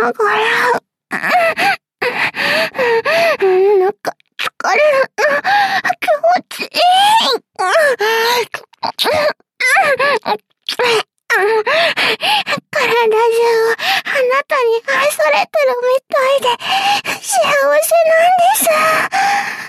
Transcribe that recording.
ながら、なんか疲れる。気持ちいい。体中あなたに愛されてるみたいで幸せなんです。